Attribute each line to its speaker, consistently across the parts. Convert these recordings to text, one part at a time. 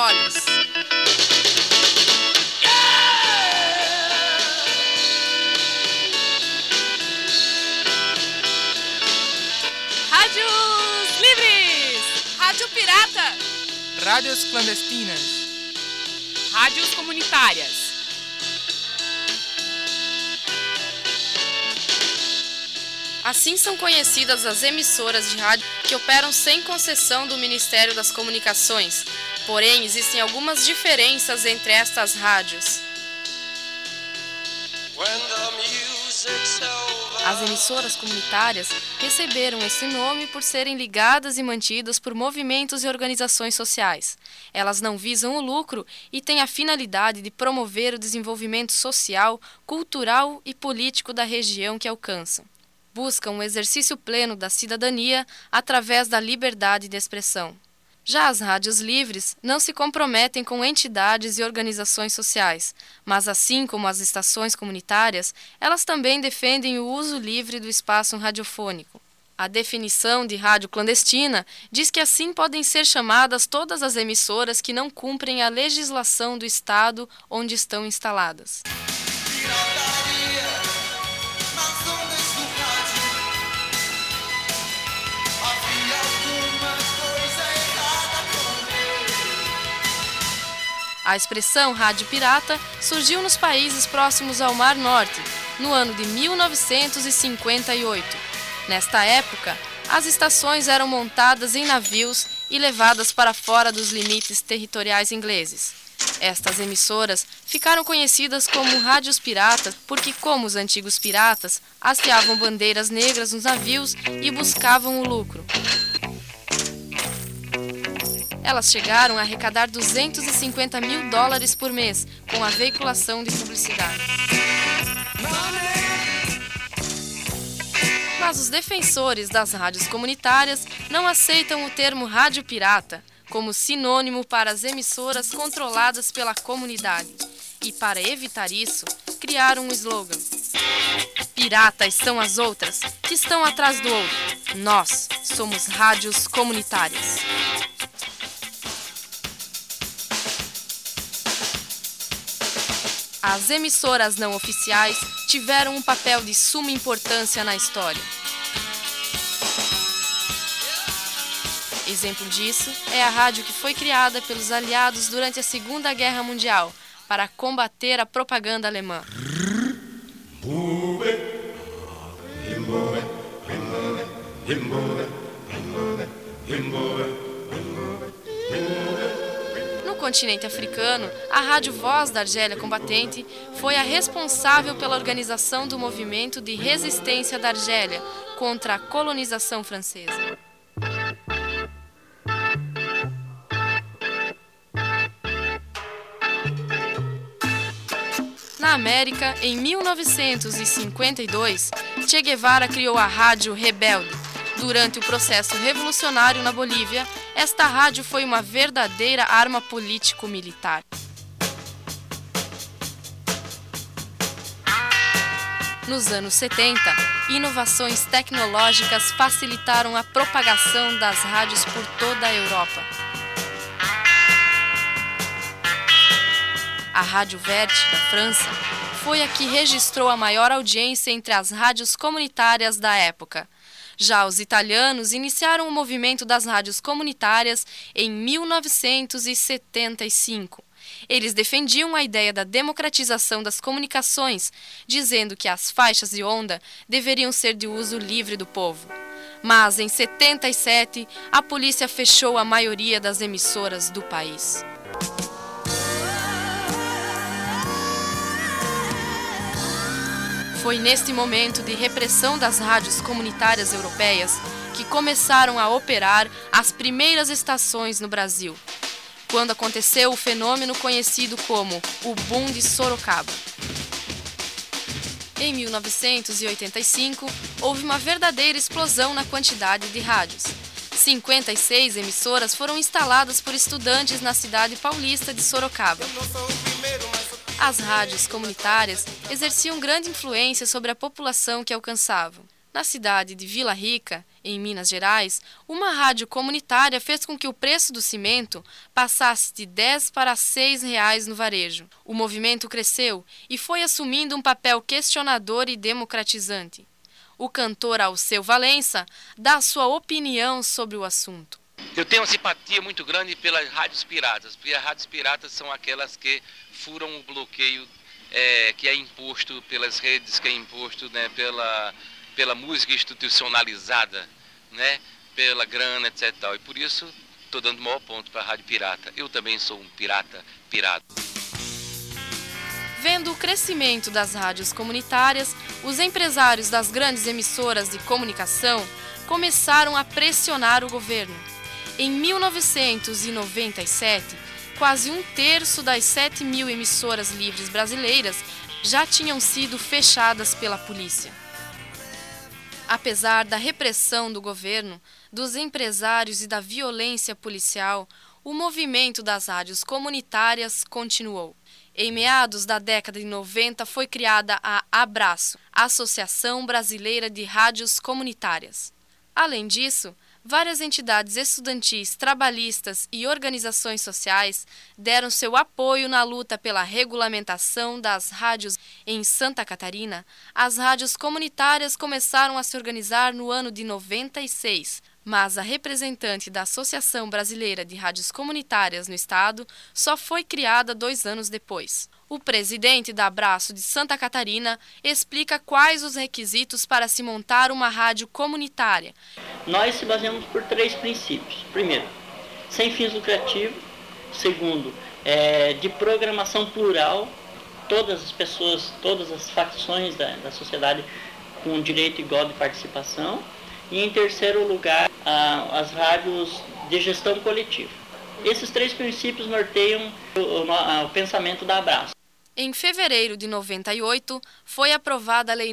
Speaker 1: olhos. Rádios livres! Rádio pirata!
Speaker 2: Rádios clandestinas.
Speaker 1: Rádios comunitárias. Assim são conhecidas as emissoras de rádio que operam sem concessão do Ministério das Comunicações. Porém, existem algumas diferenças entre estas rádios. As emissoras comunitárias receberam esse nome por serem ligadas e mantidas por movimentos e organizações sociais. Elas não visam o lucro e têm a finalidade de promover o desenvolvimento social, cultural e político da região que alcançam. Buscam o exercício pleno da cidadania através da liberdade de expressão. Já as rádios livres não se comprometem com entidades e organizações sociais, mas assim como as estações comunitárias, elas também defendem o uso livre do espaço radiofônico. A definição de rádio clandestina diz que assim podem ser chamadas todas as emissoras que não cumprem a legislação do estado onde estão instaladas. A expressão rádio pirata surgiu nos países próximos ao Mar Norte, no ano de 1958. Nesta época, as estações eram montadas em navios e levadas para fora dos limites territoriais ingleses. Estas emissoras ficaram conhecidas como rádios piratas porque, como os antigos piratas, hasteavam bandeiras negras nos navios e buscavam o lucro. Elas chegaram a arrecadar $250 mil por mês com a veiculação de publicidade. Mas os defensores das rádios comunitárias não aceitam o termo rádio pirata como sinônimo para as emissoras controladas pela comunidade. E para evitar isso, criaram um slogan: piratas são as outras que estão atrás do outro. Nós somos rádios comunitárias. As emissoras não oficiais tiveram um papel de suma importância na história. Exemplo disso é a rádio que foi criada pelos aliados durante a Segunda Guerra Mundial para combater a propaganda alemã. No continente africano, a Rádio Voz da Argélia Combatente foi a responsável pela organização do movimento de resistência da Argélia contra a colonização francesa. Na América, em 1952, Che Guevara criou a Rádio Rebelde. Durante o processo revolucionário na Bolívia, esta rádio foi uma verdadeira arma político-militar. Nos anos 70, inovações tecnológicas facilitaram a propagação das rádios por toda a Europa. A Rádio Verte, da França, foi a que registrou a maior audiência entre as rádios comunitárias da época. Já os italianos iniciaram o movimento das rádios comunitárias em 1975. Eles defendiam a ideia da democratização das comunicações, dizendo que as faixas de onda deveriam ser de uso livre do povo. Mas, em 77, a polícia fechou a maioria das emissoras do país. Foi neste momento de repressão das rádios comunitárias europeias que começaram a operar as primeiras estações no Brasil, quando aconteceu o fenômeno conhecido como o Boom de Sorocaba. Em 1985, houve uma verdadeira explosão na quantidade de rádios. 56 emissoras foram instaladas por estudantes na cidade paulista de Sorocaba. As rádios comunitárias exerciam grande influência sobre a população que alcançavam. Na cidade de Vila Rica, em Minas Gerais, uma rádio comunitária fez com que o preço do cimento passasse de R$ 10 para R$ 6 no varejo. O movimento cresceu e foi assumindo um papel questionador e democratizante. O cantor Alceu Valença dá sua opinião sobre o assunto.
Speaker 3: Eu tenho uma simpatia muito grande pelas rádios piratas, porque as rádios piratas são aquelas que furam o bloqueio que é imposto pelas redes, que é imposto, né, pela música institucionalizada, né, pela grana, etc. E por isso estou dando o maior ponto para a rádio pirata. Eu também sou um pirata pirado.
Speaker 1: Vendo o crescimento das rádios comunitárias, os empresários das grandes emissoras de comunicação começaram a pressionar o governo. Em 1997, quase um terço das 7.000 emissoras livres brasileiras já tinham sido fechadas pela polícia. Apesar da repressão do governo, dos empresários e da violência policial, o movimento das rádios comunitárias continuou. Em meados da década de 90 foi criada a Abraço, Associação Brasileira de Rádios Comunitárias. Além disso, várias entidades estudantis, trabalhistas e organizações sociais deram seu apoio na luta pela regulamentação das rádios. Em Santa Catarina, as rádios comunitárias começaram a se organizar no ano de 96, mas a representante da Associação Brasileira de Rádios Comunitárias no estado só foi criada 2 anos depois. O presidente da Abraço de Santa Catarina explica quais os requisitos para se montar uma rádio comunitária.
Speaker 4: Nós se baseamos por 3 princípios. Primeiro, sem fins lucrativos. Segundo, de programação plural, todas as pessoas, todas as facções da sociedade com direito igual de participação. E em terceiro lugar, as rádios de gestão coletiva. Esses 3 princípios norteiam o pensamento da Abraço.
Speaker 1: Em fevereiro de 98, foi aprovada a Lei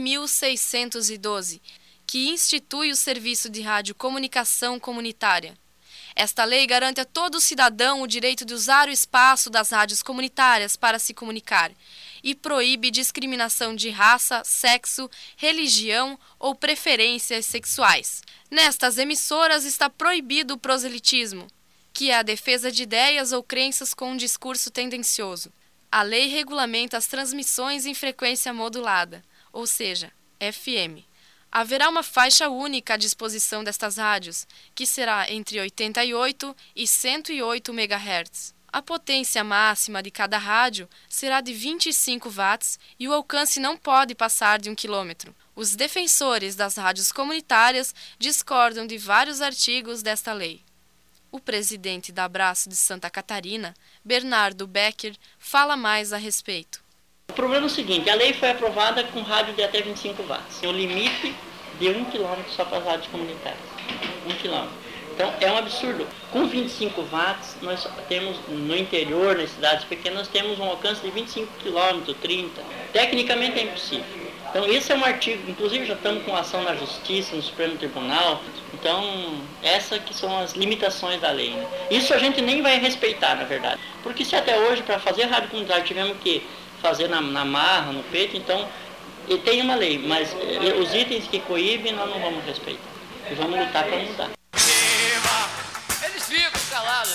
Speaker 1: 9.612, que institui o Serviço de Radiocomunicação Comunitária. Esta lei garante a todo cidadão o direito de usar o espaço das rádios comunitárias para se comunicar e proíbe discriminação de raça, sexo, religião ou preferências sexuais. Nestas emissoras está proibido o proselitismo, que é a defesa de ideias ou crenças com um discurso tendencioso. A lei regulamenta as transmissões em frequência modulada, ou seja, FM. Haverá uma faixa única à disposição destas rádios, que será entre 88 e 108 MHz. A potência máxima de cada rádio será de 25 watts e o alcance não pode passar de 1 km. Os defensores das rádios comunitárias discordam de vários artigos desta lei. O presidente da Abraço de Santa Catarina, Bernardo Becker, fala mais a respeito.
Speaker 4: O problema é o seguinte, a lei foi aprovada com rádio de até 25 watts. Tem o limite de 1 km só para as rádios comunitárias. 1 km. Então é um absurdo. Com 25 watts, nós temos no interior, nas cidades pequenas, temos um alcance de 25 km, 30. Tecnicamente é impossível. Então esse é um artigo, inclusive já estamos com ação na Justiça, no Supremo Tribunal. Então essas que são as limitações da lei, né? Isso a gente nem vai respeitar, na verdade. Porque se até hoje, para fazer rádio comunitária, tivemos que fazer na marra, no peito, então tem uma lei, mas os itens que coíbem nós não vamos respeitar. E vamos lutar para mudar.
Speaker 2: Eles ficam calados.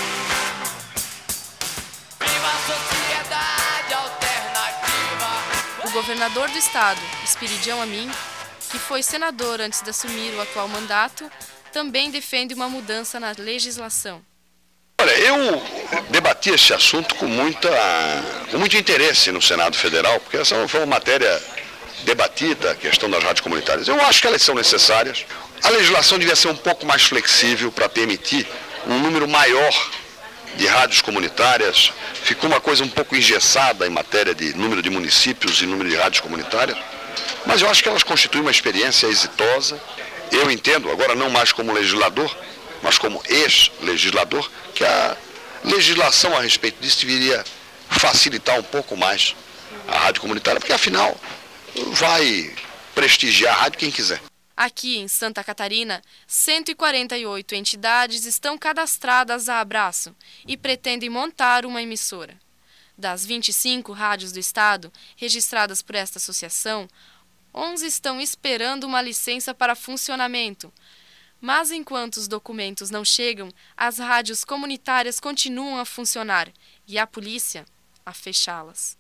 Speaker 2: Viva a sociedade alternativa.
Speaker 1: O governador do estado, Espiridião Amin, que foi senador antes de assumir o atual mandato, também defende uma mudança na legislação.
Speaker 5: Olha, eu debati esse assunto com muito interesse no Senado Federal, porque essa foi uma matéria debatida, a questão das rádios comunitárias. Eu acho que elas são necessárias. A legislação devia ser um pouco mais flexível para permitir um número maior de rádios comunitárias. Ficou uma coisa um pouco engessada em matéria de número de municípios e número de rádios comunitárias, mas eu acho que elas constituem uma experiência exitosa. Eu entendo, agora não mais como legislador, mas como ex-legislador, que a legislação a respeito disso deveria facilitar um pouco mais a rádio comunitária, porque afinal vai prestigiar a rádio quem quiser.
Speaker 1: Aqui em Santa Catarina, 148 entidades estão cadastradas à Abraço e pretendem montar uma emissora. Das 25 rádios do estado registradas por esta associação, 11 estão esperando uma licença para funcionamento. Mas enquanto os documentos não chegam, as rádios comunitárias continuam a funcionar e a polícia a fechá-las.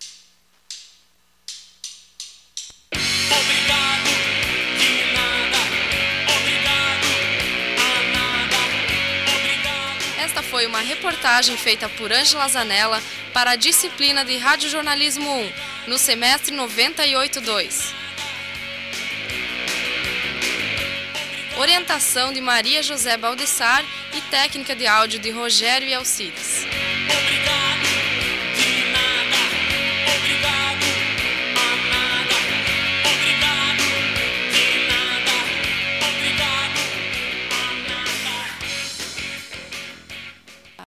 Speaker 2: Obrigado de nada, obrigado a nada, obrigado.
Speaker 1: Esta foi uma reportagem feita por Ângela Zanella para a disciplina de Radiojornalismo 1, no semestre 98-2. Orientação de Maria José Baldessar e técnica de áudio de Rogério e Alcides.